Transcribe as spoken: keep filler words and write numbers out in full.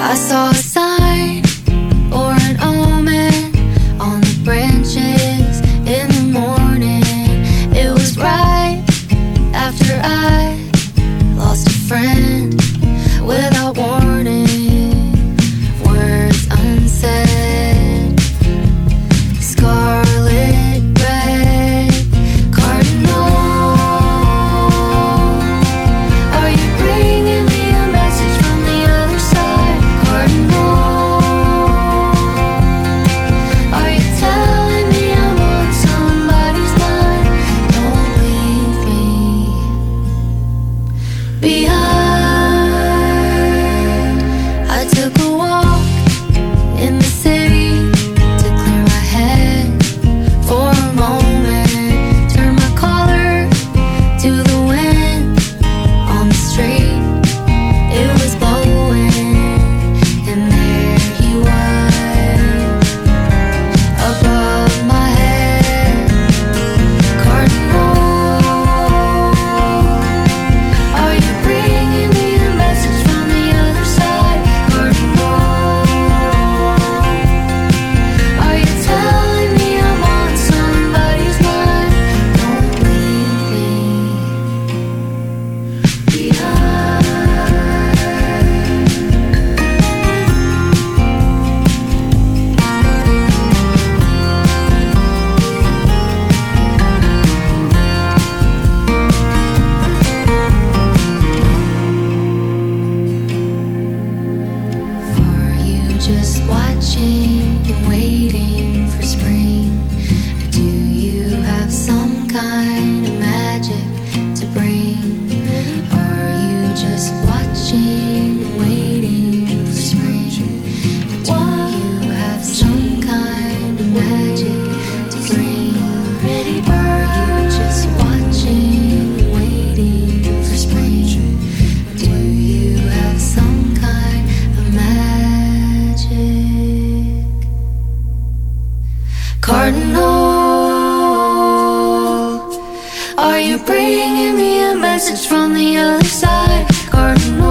I saw a sign or an omen on the branches in the morning. It was right after I lost a friend without warning. Words unsaid, scarlet red cardinal. Are you bringing me a message from the other side? Cardinal. Are you telling me I'm on somebody's mind? Don't leave me behind. I took a walk in the city to clear my head for a moment. Turn my collar to the wind on the street. It was blowing, and there he was above my head. Cardinal. Are you bringing me a message from the other side? Cardinal. Are you telling me I'm on somebody's mind? Don't leave me behind. Are you just watching and waiting for spring? Or do you have some kind of magic to bring? Are you just watching and waiting for spring? Or do you have some kind of magic to bring? Are you just watching and waiting for spring? Or do you have some kind of magic? Cardinal. Are you bringing me a message from the other side? Cardinal.